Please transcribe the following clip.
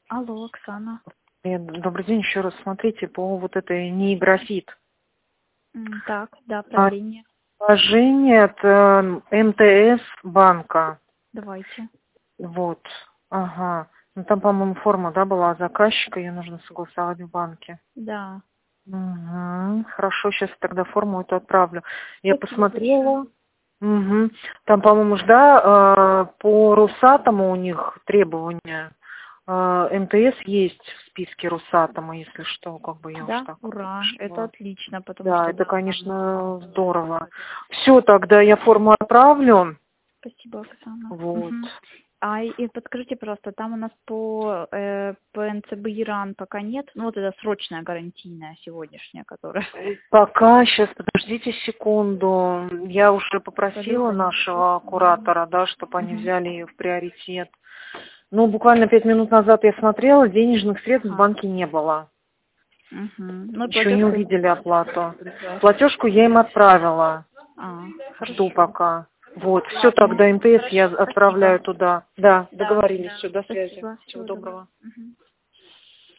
Алло, Оксана. Добрый день, еще раз смотрите по вот этой неиграфит. Так, да, продление. Положение от МТС банка. Давайте. Вот. Ага. Ну там, по-моему, форма, да, была заказчика, ее нужно согласовать в банке. Да. Угу. Хорошо, сейчас тогда форму эту отправлю. Я Спасибо посмотрела. Угу. Там, по-моему, да, по Росатому у них требования. МТС есть в списке Росатома, если что, как бы я уж Да, так. ура, это Пришла. отлично, потому Да, что это, да, конечно, здорово. Все, тогда я форму отправлю. спасибо, Оксана. Вот. И подскажите, пожалуйста, там у нас по НЦБ Иран пока нет, ну вот это срочная гарантийная сегодняшняя, которая. Пока, сейчас, подождите секунду. Я уже попросила Полета не нашего будет. куратора, да, чтобы они взяли ее в приоритет. Ну, буквально 5 минут назад я смотрела, денежных средств в Ага. банке не было. Ну, Еще не платежку. увидели оплату. Платежку я им отправила. Жду Хорошо. пока. Вот, все, Ладно. тогда МТС я Спасибо. отправляю туда. Да, Да, договорились. да. Все, до связи. Спасибо. Всего Всего доброго. доброго.